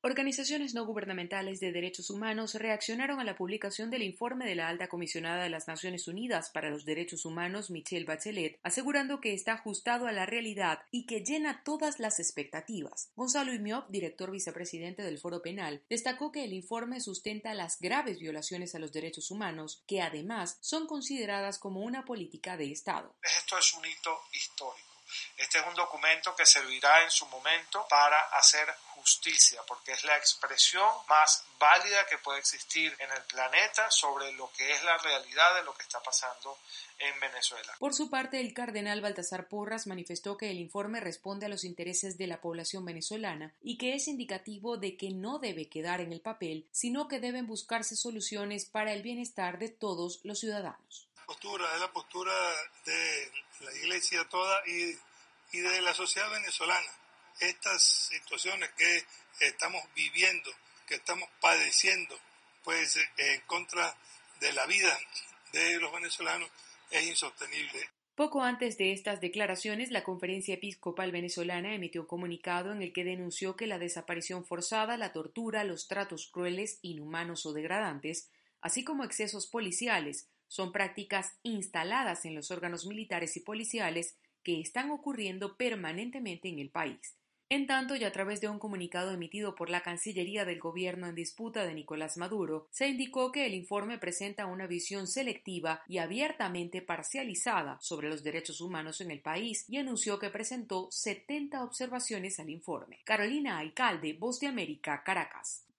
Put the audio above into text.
Organizaciones no gubernamentales de derechos humanos reaccionaron a la publicación del informe de la Alta Comisionada de las Naciones Unidas para los Derechos Humanos, Michelle Bachelet, asegurando que está ajustado a la realidad y que llena todas las expectativas. Gonzalo Imhoff, director vicepresidente del Foro Penal, destacó que el informe sustenta las graves violaciones a los derechos humanos, que además son consideradas como una política de Estado. Esto es un hito histórico. Este es un documento que servirá en su momento para hacer justicia, porque es la expresión más válida que puede existir en el planeta sobre lo que es la realidad de lo que está pasando en Venezuela. Por su parte, el cardenal Baltasar Porras manifestó que el informe responde a los intereses de la población venezolana y que es indicativo de que no debe quedar en el papel, sino que deben buscarse soluciones para el bienestar de todos los ciudadanos. Es la postura de la Iglesia toda y de la sociedad venezolana. Estas situaciones que estamos viviendo, que estamos padeciendo, pues en contra de la vida de los venezolanos, es insostenible. Poco antes de estas declaraciones, la Conferencia Episcopal Venezolana emitió un comunicado en el que denunció que la desaparición forzada, la tortura, los tratos crueles, inhumanos o degradantes, así como excesos policiales, son prácticas instaladas en los órganos militares y policiales que están ocurriendo permanentemente en el país. En tanto, y a través de un comunicado emitido por la Cancillería del gobierno en disputa de Nicolás Maduro, se indicó que el informe presenta una visión selectiva y abiertamente parcializada sobre los derechos humanos en el país y anunció que presentó 70 observaciones al informe. Carolina Alcalde, Voz de América, Caracas.